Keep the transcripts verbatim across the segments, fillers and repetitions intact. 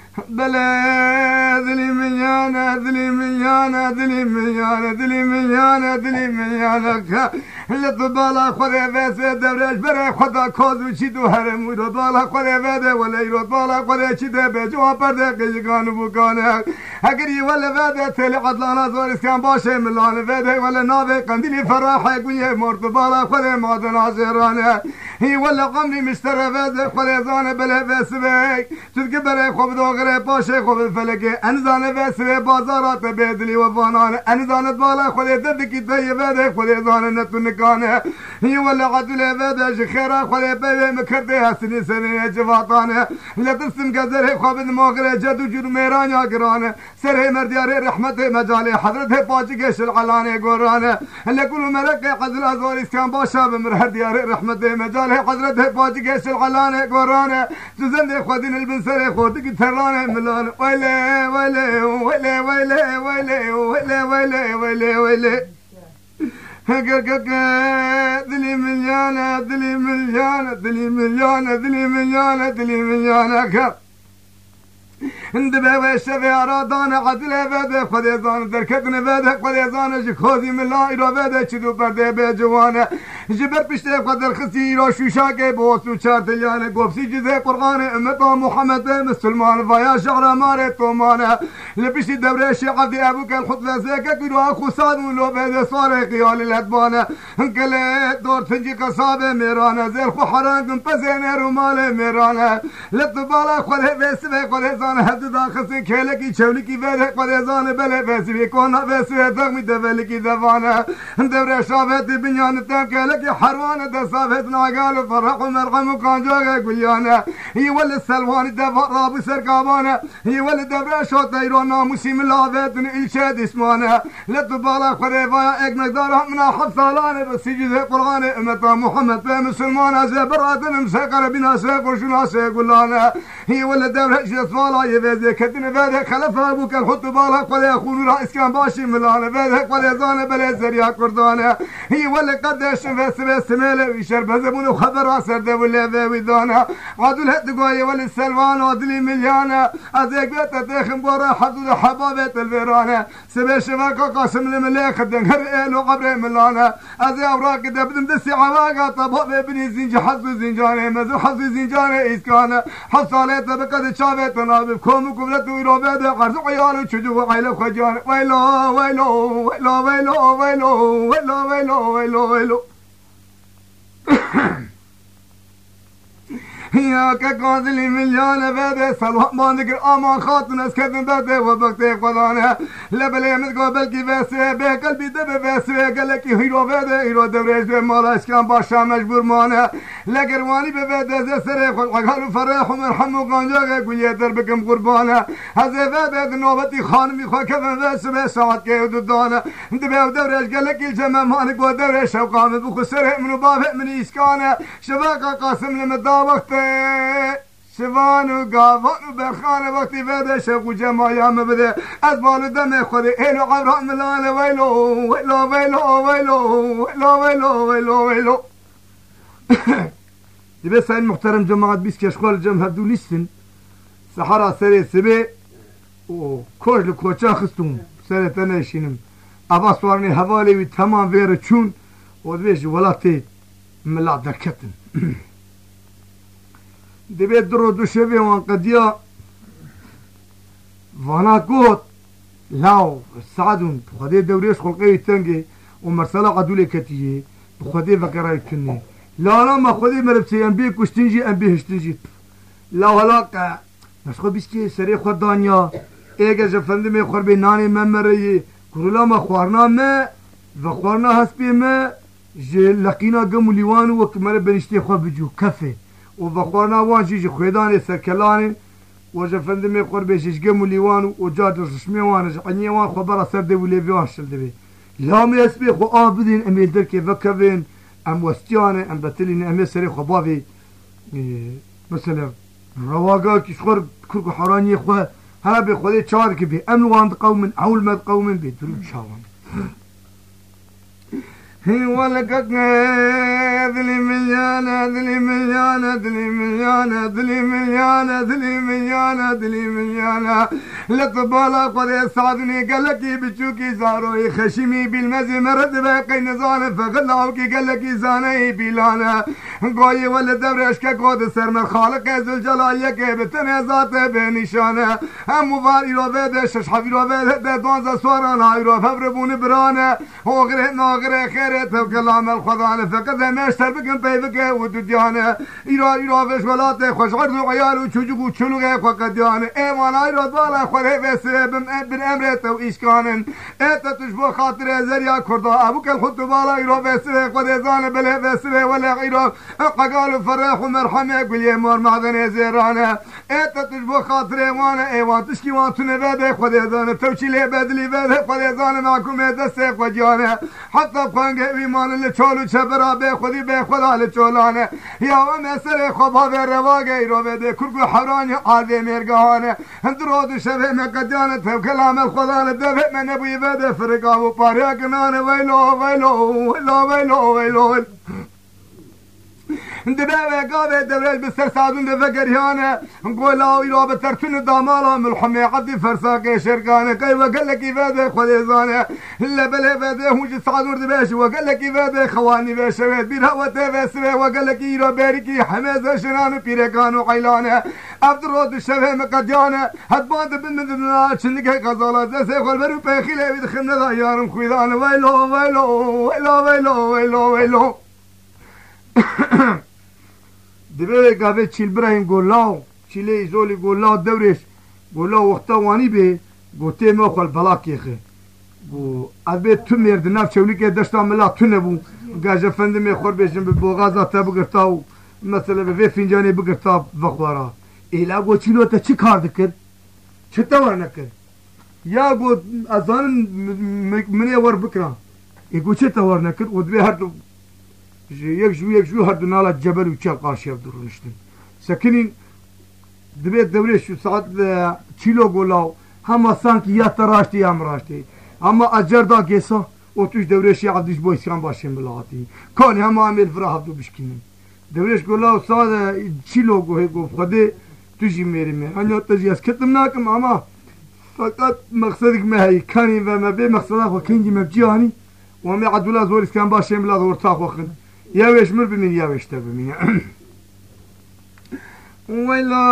بلا ذلي ميانا ذلي ميانا ذلي ميانا ذلي ميانا ذلي ميانا لطبالا خوري بس دورش بري خدا كوزو چيدو هرم ورو بالا خوري بده ولا يرو بالا خوري چيده بجوا برده قيقان بوكان اگري ولا بده تل عدلانا زورس كان باشه ملان بده ولا ناوي قنديلي فراحه قويه مرد بالا خوري مادنا زيرانه هي ولا قمري مشترى بده خوري زانه بلا بس بي تذكبر خوب دوغره باشه خوب فلكه انزانه بس بي بازارات بدلي وفانان انزانه بالا خوري ددكي طيب بده خوري زانه نتن كانه هي ولا عدل بدا شخيره خلي بي مكردها سني سنه جفاطانه لا تسم قدره خابد ماغره جدو جر ميران يا قرانه سره مرديار رحمته مجالي حضرته باجيش العلانه قرانه اللي كل ملك عدل ازوريس كان باشا بمر ديار رحمته مجالي حضرته باجيش العلانه قرانه تزند خدين البنسره خودك ترانه ملان ويلي ويلي ويلي ويلي ويلي ويلي ويلي ويلي ويلي دلي مليانة دلي مليانة دلي مليانة دلي مليانة دلي مليانة اندبه وشفه ارادانه عدله بده خدیزانه در کتنه بده خدیزانه جخوزی ملای را بده چدو پرده به جوانه جبر پشته قدر خسی را شوشاکه بوسو چارتلیانه گفسی جزه قرآن امتا محمد مسلمان ویا شعر ماره تومانه لپشتی دوره شعب دی ابو کل خطوه زیکه کرو اخو سادمون لو بده صاره قیال الادبانه انکله دور تنجی قصابه میرانه زیر خو حرانکم پسینه رو مال میرانه لطبالا خوده بسمه خدیزانه هدو داخل کلکی چولکی بده قدیزانه بله بسی بیکونا بسی دغمی دبلکی دفانه دوره شافت بنیان تم کلکی حروانه دصافت ناقال و فرق و مرقم و کانجاق گلیانه هی ول سلوان دفا رابو سرکابانه هی ول دوره شوت ایران ناموسی ملافتن ایلچه دشمانه لطبالا خریفایا ایک مقدار همنا حب سالانه بسی جزه قرآن امتا محمد به مسلمان از برادن مسقر بنا سیق و شنا سیقلانه هی ول دوره شسوالا يفيد كتن فاده خلفها ابوك الحط بالها قل يخون رئيس كان باشي ملانه فاده قل يزانه بلا زريا كردانه هي ولا قداش في سبع سماله ويشرب زبون وخبر سرده ولا ذوي دانه عدل هدقايه ولا السلوان عدلي مليانه ازيك بيت تاخم بورا حدود حبابه الفيرانه سبع شباك قاسم الملاك خدن هر له قبر ملانه ازي اوراق دبدم دسي عواقه طبق ابن زنج حظ زنجانه مزو حظ زنجانه اسكانه حصالته بقد شافت نابي كوم قبلت ويروبه ده قرص عيال وشجو عيله خجان ويلو ويلو ويلو ويلو ويلو ويلو ويلو ويلو ويلو يا كقاضي مليانة بده سلوى ما نقر أمان خاطن اسكتن بده وبقتي قضانه لبلي متقو بلكي بسوي به قلبي دبه بسوي قالك هيرو بده هيرو دبريش به مالاش كان باشا مجبور مانه لقرواني ببده زي سريخ والعقال فريح ومرحم وقانجاق قوية دربكم قربانه هذا بده نوبتي خانمي خوا كفن بسوي ساعت كي وددانه دبه ودبريش قالك الجمع مانك ودبريش وقام بخو سرح منو بابه من إسكانه شباقا قاسم لمدا وقت شوان و گاوان و برخان وقتی بده شب و جماعیام بده از بالو دم خود ایلو عبران ملان ویلو ویلو ویلو ویلو ویلو ویلو ویلو ویلو دیبه ساین محترم جماعت بیس کشخال جمع هدو نیستن سحرا سری سبه و کش لکوچا خستون سری تنشینم ابا سوارنی حوالی وی تمام ویر چون و دویش ولاتی ملع درکتن دبي درو دو شبي وان قديا وانا قوت لاو سعدون بخدي دوريش خلقي تنجي ومرسلة عدولي كتيه بخدي فكراي كني لا لا ما خدي مربسي انبي كشتنجي انبي هشتنجي لا ولا نسخو بيسكي سري خدانيا ايجا جفندمي خربي ناني ممري كرولا ما خوارنا ما وخوارنا هسبي ما جي لقينا قمو ليوانو وكمرا بنشتي خو بجو كفي وبخورنا وان جيجي خويداني سركلاني وجفندمي قربي شجقم وليوان وجاد رشمي وان جعني وان خبرا سردي وليفيوان شلدبي لا مي اسبي خو آبدين امي دركي فكفين ام وستياني ام بتلين امي سري خبابي مثلا رواقا كشخور كركو حراني خو هلا بخودي تشارك بي ام واند قوم اول مد قوم بي درو شاوان هي ولقت دلي مليانة دلي مليانة دلي مليانة دلي مليانة دلي مليانة دلي مليانة لطبالا قد سعدني قال لك بتشوكي زاروي خشمي بالمزي مرد باقي نزانه فغلاوكي قال لك زاني بيلانا قوي ولا دبر اشكا قود سر من خالق ذل جلال يك بتنازات بنشانه هم مفاري رو بده شش حبي رو بده دوانزا سواران هاي رو فبربون برانه وغير ناغره خيره كلام الخضانه فقد مشتر بكم بيبك ودديانه ايرا ايرا فش ولاته خوش عرض وعيال وچوجو چلوغه فقديانه ايمان ايرا بالا خره بسبب بن امرته واشكانن ات تشبو خاطر زريا كردا ابوك الحط بالا ايرا بسبب قد زان بلا بسبب ولا ايرا قالوا فرح ومرحمه باليمار معدن زيرانه ات تشبو خاطر وانا ايوان تشكي وانتن بده قد زان توشيله بدلي بده قد زان معكم دسه قجانه حتى قنگ ایمان لچولو چبرا به خودی به خدا لچولانه یا و مسر خوبا به رواگه ایرو بده کرکو حرانی عاده مرگاهانه درود شبه مقدیانه تو کلام الخدا لدفع من نبوی بده فرقا و پاریا کنانه ویلو ویلو ویلو ویلو ویلو دبابة قابة دبرج بسر سعدون دفقريانة نقول إلى بترتن دامالا ملحمي عدي فرساقي شرقانة كي وقال لك إفادة خليزانة إلا بلا إفادة هوج سعدون دباش وقال لك إفادة خواني باشوات بيرها وتفاسره وقال لك إيرا باركي حمازة شنان بيركان وقيلانة عبد الرود الشبه مقديانة هدباند بالمدنات شنكي قزالة زي خل برو بيخيلة بيدخلنا ضيارم خويدانة ويلو ويلو ويلو ويلو ويلو ويلو دبي قابل تشيل براهيم قولاو تشيلي زولي قولاو دوريش قولاو وقتا واني بي قوتي موخل بلاك يخي قو أبي تمير دناف شونيكي دشتا ملا تنبو قاجة فندمي خور بيشن ببوغازا تبقرتاو مثلا بفي فنجاني بقرتاو بخوارا إلا قو تشيلو تا چي كار دكر چه تور نكر يا قو أزان مني ور بكرا يقو چه تور نكر ودبي هردو یک جو یک جو هر دو نالا جبل و چل قارشی درون اشتن سکنین دبیت دوره شو ساعت چیلو گولاو هم سانکی یا تراشتی یا مراشتی اما اجر دا گیسا و توش دوره شی عدیش بو اسکان باشیم بلاتی کانی هم عامل فرا هفدو بشکنیم دورهش گولاو ساعت چیلو گوه گو خده توشی میری می انیا تجی از کتم ناکم اما فقط مقصدك ما هي كاني وما بي مقصدك وكنجي مبجياني وما عدولا زور اسكان باشیم بلا دورتاق وخن يا ويش مر بمين يا ويش تبمين ويلو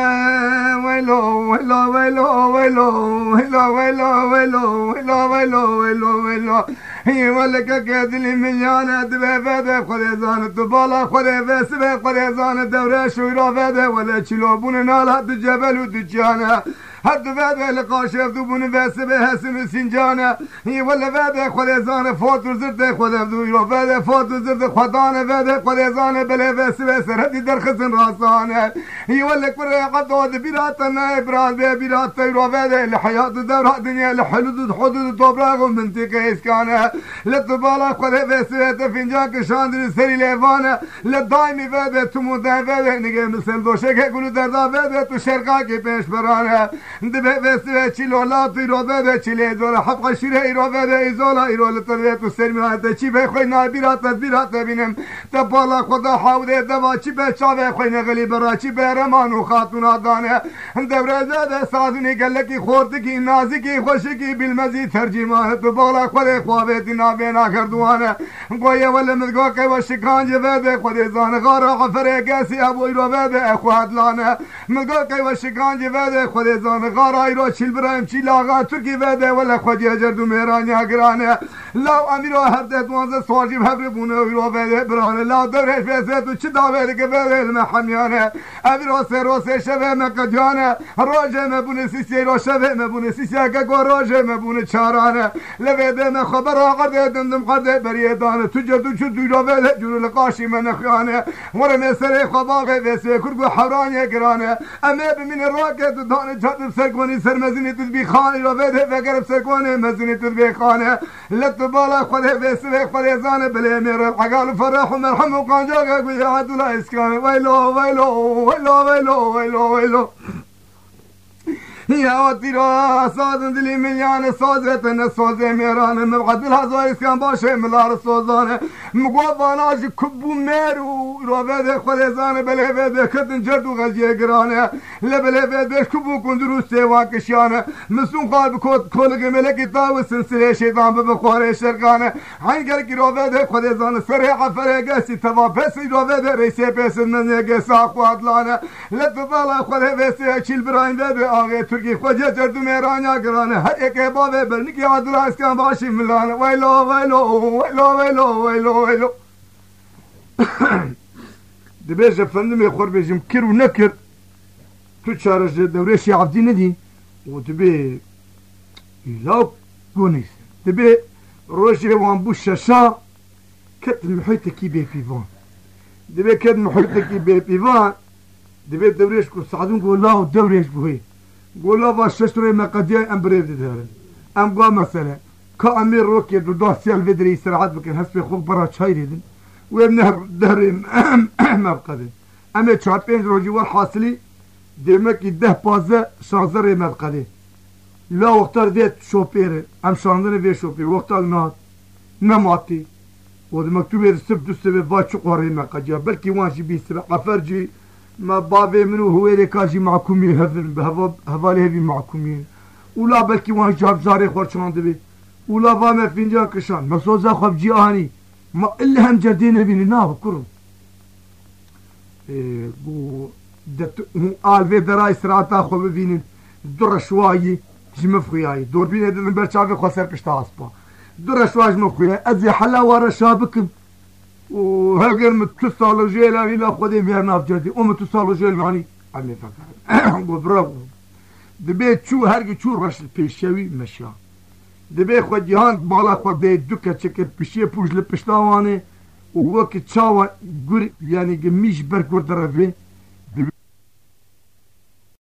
ويلو ويلو ويلو ويلو ويلو ويلو ويلو ويلو ويلو ويلو ويلو هي ولك كادلي مليانة دبابة خريزان الدبالة خريفة سبة خريزان دورة شويرة فادة ولا تشلوبون نالها الجبل ودجانة هد فاده لقاشف دوبون بسبه هسم سنجانه هي ولا فاده خليزانه فوت وزرده خدا دو فاده فوت وزرده خدانه فاده خليزانه بلا بسبه سرهدي درخسن راسانه هي ولا كره قد بيراتنا ابراز بيرات يرو فاده الحياه دور الدنيا الحدود حدود طبراغ منطقه اسكانه لطبالا خدا بسبه فنجان كشاندر سري ليفانه لدايم فاده تمودا فاده نيجي مثل دوشك يقولوا دردا فاده تو شرقا كي پیش برانه دبه بسه چیلو لاتی رو بده چیله زول حق شیره ایرو بده ایزولا ایرو لطریه تو سرمی ده چی به خوی نابیرات تدبیرات ببینم تبالا خدا حاوده دوا چی به چاوه خوی نغلی برا چی به رمان و خاتون آدانه دبره زده سازونی گلکی خوردکی نازکی خوشکی بالمزی ترجیمانه تو بالا خود خوابتی نابینا کردوانه گویه ولی مدگو که و شکانج بده خود زانه غار غفره گسی ابو ایرو بده اخواد لانه مدگو که و شکانج بده خود زانه غارای رو چیل برایم چیل آقا ترکی بده ولی خودی اجردو میرانی اگرانه لاو امیرو هر ده دوانزه سواجی بحبر بونه ویرو بده برانه لاو دورش فیسه تو چی داوری که بده علم حمیانه امیرو سه رو سه شبه مقدیانه روژه مبونه سیسی رو شبه مبونه سیسی اگه گو روژه مبونه چارانه لویده مخبر آقا ده دندم قده بریه دانه تو جردو چو دویرو بده جورو لقاشی منخیانه ورمه سره خباقه ویسه کرگو حورانی اگرانه امه بمین راکت دانه جاتب سرکونی سرمزینی تدبی خانی رو بده فکر سرکونی مزینی تدبی خانه لطبالا خده بسوه خده زانه بله میره عقال فرح و مرحم و قانجاقه گوی عدولا اسکانه ویلو ویلو ویلو ویلو ویلو ویلو يا وطيرا صاد دلي مليان صازتنا صازي ميران مبعد الهزار اسكان باشي ملار صوزانه مقوضانا جي كبو ميرو روفيد خليزانه بلهفيد كتن جردو غزيه قرانه لبلهفيد كبو كندرو سيوان كشانه مسون قلب كود كولغ ملكي طاو سلسله شيطان ببخوره شرقانه عين قلق روفيد خليزانه سريعه فريقاسي تبا بس روفيد ريسي بس من يقسا قوادلانه لتطالع خليفيسي اچيل براين بيبي آغي تركي خوجه جردو ميرانيا قرانه هر ايك بابي بلنكي عدل اسكان باشي ملانه ويلو ويلو ويلو ويلو ويلو ويلو دبيج افندم يخور بيجم كر ونكر تو تشارج دوريشي عبدي ندي ودبي يلاو كونيس دبي روشي وان بوشاشا كت المحيطكي بي فيفان دبي كت محيطكي بي فيفان دبي دوريش كو سعدون قول لا دوريش بوهي قول لا باششتري مقادية ام بريد دهرن ام قام مثلا كأمير روكي دو دوسيال فيدري سرعات بكن هسبي خوك برا شاي ريدن وابنه دهرين مبقدين اما تشاربين روجي والحاصلي ديمك يده بازه شانزر مبقدين لا وقتار ديت شوبير ام شاندن في شوبير وقتار نات نماتي ود مكتوب السب دو سبب باتشو قري مقاجا بلكي وانشي بي سبب عفرجي ما بابي منو هو اللي كاجي معكم يهذن بهذا هذا هذي معكمين ولا بلكي وان جاب جاري خورشان دبي ولا فما فينجان كشان مسوزا خب جياني ما الا هم جردين بين ناب كرم إيه بو دت آل في دراي سراتا خو بينين در شوائي جم فخياي دور بين هذا برشاف خسر كشتا اسبا در شواج مخيا ازي حلا ورا شابك وهالقرم متصالو جيل يعني لا خذي ميرنا في جردي ام متصالو جيل يعني عمي فكر برافو دبيت شو هرقي شو رش البيشاوي مشى دبي خو جهان بالا خو بيت دوكا تشكل بيشي بوج لبشتاواني ووقت تشاوا غور يعني قميش بركور درفي